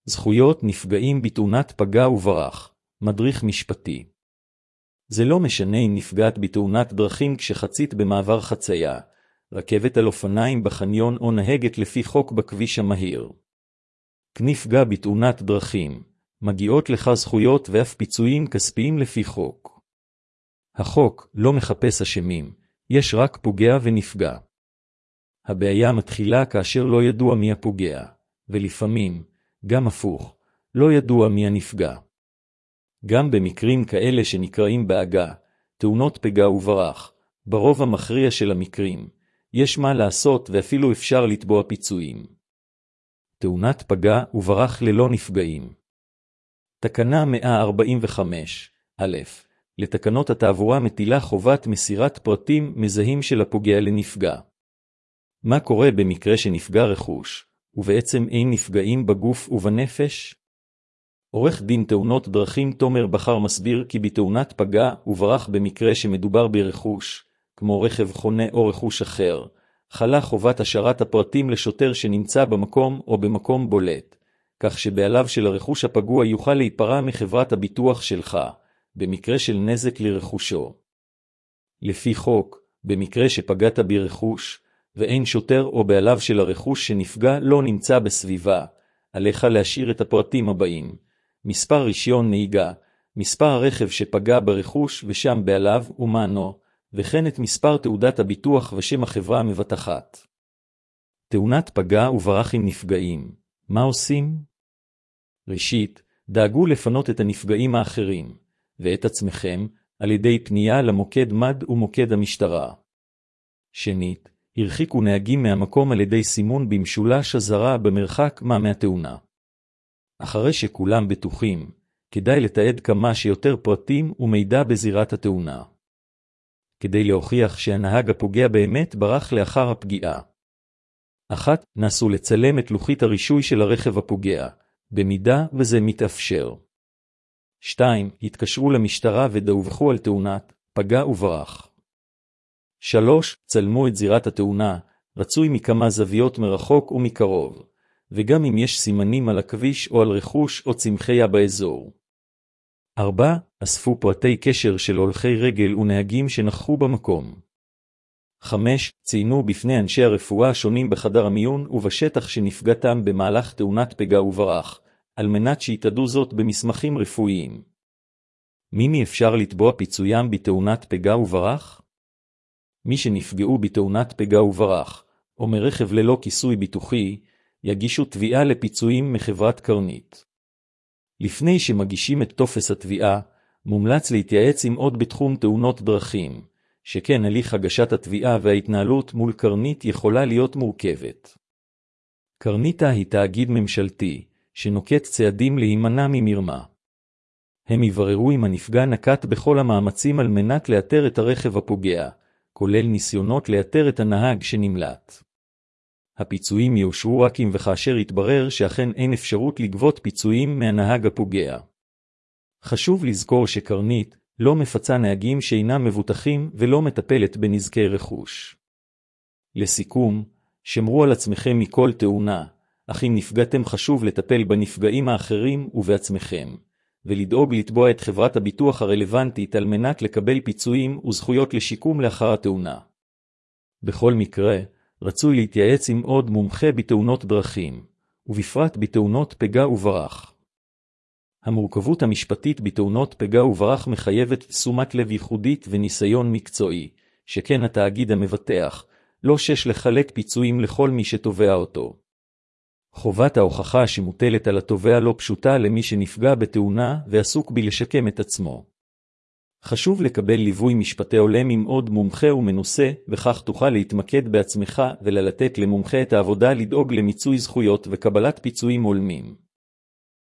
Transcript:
זכויות נפגעים בתאונת פגע וברח, מדריך משפטי. זה לא משנה אם נפגעת בתאונת דרכים כשחצית במעבר חצייה, רכבת על אופניים בחניון או נהגת לפי חוק בכביש המהיר. כנפגע בתאונת דרכים, מגיעות לך זכויות ואף פיצויים כספיים לפי חוק. החוק לא מחפש אשמים, יש רק פוגע ונפגע. הבעיה מתחילה כאשר לא ידוע מי הפוגע, ולפעמים, גם הפוך, לא ידוע מי הנפגע. גם במקרים כאלה שנקראים בעגה, תאונות פגע וברח, ברוב המכריע של המקרים, יש מה לעשות ואפילו אפשר לתבוע פיצויים. תאונת פגע וברח ללא נפגעים. תקנה 145, א', לתקנות התעבורה מטילה חובת מסירת פרטים מזהים של הפוגע לנפגע. מה קורה במקרה שנפגע רכוש, ובעצם אין נפגעים בגוף ובנפש? עורך דין תאונות דרכים תומר בחר מסביר כי בתאונת פגע וברח במקרה שמדובר ברכוש, כמו רכב חונה או רכוש אחר, חלה חובת השארת הפרטים לשוטר שנמצא במקום או במקום בולט, כך שבעליו של הרכוש הפגוע יוכל להיפרע מחברת הביטוח שלך, במקרה של נזק לרכושו. לפי חוק, במקרה שפגעת ברכוש, ואין שוטר או בעליו של הרכוש שנפגע לא נמצא בסביבה, עליך להשאיר את הפרטים הבאים: מספר רישיון נהיגה, מספר הרכב שפגע ברכוש ושם בעליו ומענו, וכן את מספר תעודת הביטוח ושם החברה המבטחת. תאונת פגע וברח עם נפגעים. מה עושים? ראשית, דאגו לפנות את הנפגעים האחרים, ואת עצמכם, על ידי פנייה למוקד מד ומוקד המשטרה. שנית, הרחיקו נהגים מהמקום על ידי סימון במשולש אזהרה במרחק מה מהתאונה. אחרי שכולם בטוחים, כדאי לתעד כמה שיותר פרטים ומידע בזירת התאונה. כדי להוכיח שהנהג הפוגע באמת ברח לאחר הפגיעה. 1. נסו לצלם את לוחית הרישוי של הרכב הפוגע, במידה וזה מתאפשר. 2. התקשרו למשטרה ודווחו על תאונת פגע וברח. 3. צלמו את זירת התאונה, רצוי מכמה זוויות מרחוק ומקרוב, וגם אם יש סימנים על הכביש או על רכוש או צמחייה באזור. 4. אספו פרטי קשר של הולכי רגל ונהגים שנכחו במקום. 5. ציינו בפני אנשי הרפואה השונים בחדר המיון ובשטח שנפגעתם במהלך תאונת פגע וברח, על מנת שיתעדו זאת במסמכים רפואיים. מי אפשר לתבוע פיצויים בתאונת פגע וברח? מי שנפגעו בתאונת פגע וברח, או מרכב ללא כיסוי ביטוחי, יגישו תביעה לפיצויים מחברת קרנית. לפני שמגישים את טופס התביעה, מומלץ להתייעץ עם עוד בתחום תאונות דרכים, שכן הליך הגשת התביעה וההתנהלות מול קרנית יכולה להיות מורכבת. קרניתה היא תאגיד ממשלתי, שנוקט צעדים להימנע ממרמה. הם יבררו אם הנפגע נקט בכל המאמצים על מנת לאתר את הרכב הפוגע, כולל ניסיונות לאתר את הנהג שנמלט. הפיצויים יאושרו רק אם וכאשר יתברר שאכן אין אפשרות לגבות פיצויים מהנהג הפוגע. חשוב לזכור שקרנית לא מפצה נהגים שאינם מבוטחים ולא מטפלת בנזקי רכוש. לסיכום, שמרו על עצמכם מכל תאונה, אך אם נפגעתם חשוב לטפל בנפגעים האחרים ובעצמכם, ולדאוג לתבוע את חברת הביטוח הרלוונטית על מנת לקבל פיצויים וזכויות לשיקום לאחר התאונה. בכל מקרה, רצוי להתייעץ עם עוד מומחה בתאונות דרכים, ובפרט בתאונות פגע וברח. המורכבות המשפטית בתאונות פגע וברח מחייבת תשומת לב ייחודית וניסיון מקצועי, שכן התאגיד המבטח לא שש לחלק פיצויים לכל מי שתובע אותו. חובת ההוכחה שמוטלת על התובע לא פשוטה למי שנפגע בתאונה ועסוק בלשקם את עצמו. חשוב לקבל ליווי משפטי הולם עם עוד מומחה ומנוסה, וכך תוכל להתמקד בעצמך ולתת למומחה את העבודה לדאוג למיצוי זכויות וקבלת פיצויים הולמים.